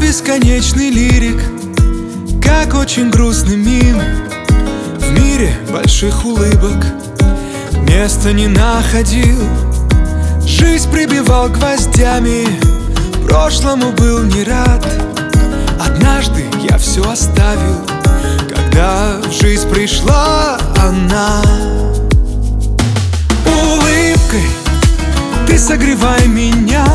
бесконечный лирик, как очень грустный мим. В мире больших улыбок места не находил. Жизнь прибивал гвоздями, прошлому был не рад. Однажды я все оставил, когда в жизнь пришла она. Улыбкой ты согревай меня,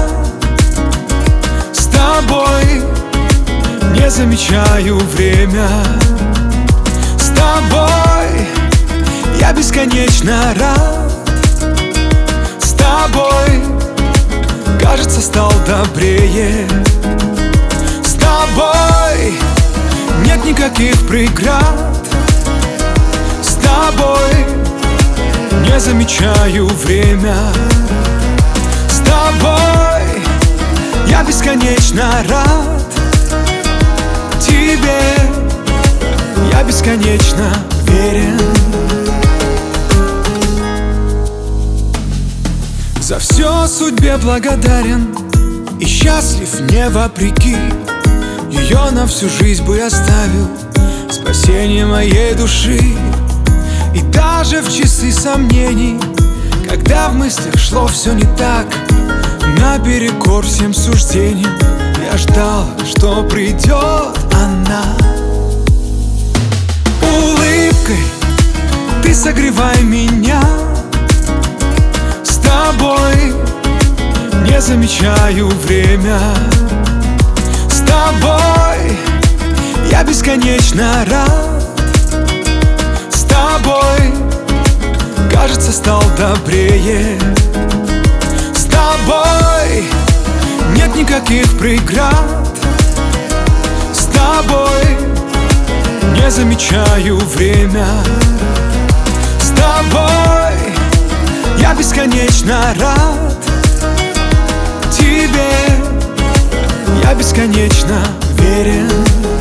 с тобой не замечаю время. С тобой я бесконечно рад. С тобой, кажется, стал добрее. С тобой нет никаких преград. С тобой не замечаю время. С тобой я бесконечно рад. Тебе я бесконечно верен. За все судьбе благодарен и счастлив не вопреки. Ее на всю жизнь бы оставил, спасение моей души. И даже в часы сомнений, когда в мыслях шло все не так, наперекор всем суждениям, я ждал, что придет она. Улыбкой ты согревай меня, с тобой не замечаю время. С тобой я бесконечно рад. С тобой, кажется, стал добрее. С тобой нет никаких преград. С тобой не замечаю время. С тобой я бесконечно рад. Тебе я бесконечно верен.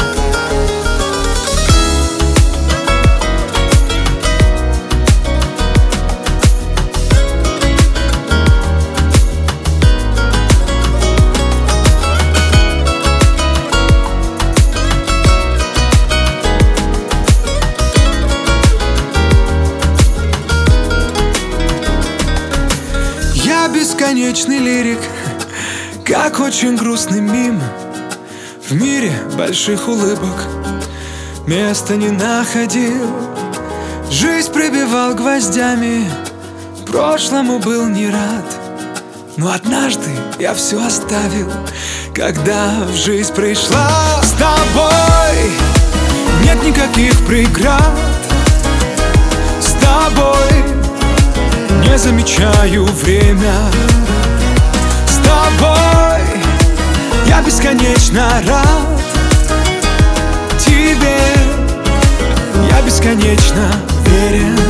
Я бесконечный лирик, как очень грустный мим. В мире больших улыбок места не находил. Жизнь прибивал гвоздями, прошлому был не рад. Но однажды я все оставил, когда в жизнь пришла. С тобой нет никаких преград. С тобой не замечаю время. С тобой я бесконечно рад. Тебе я бесконечно верен.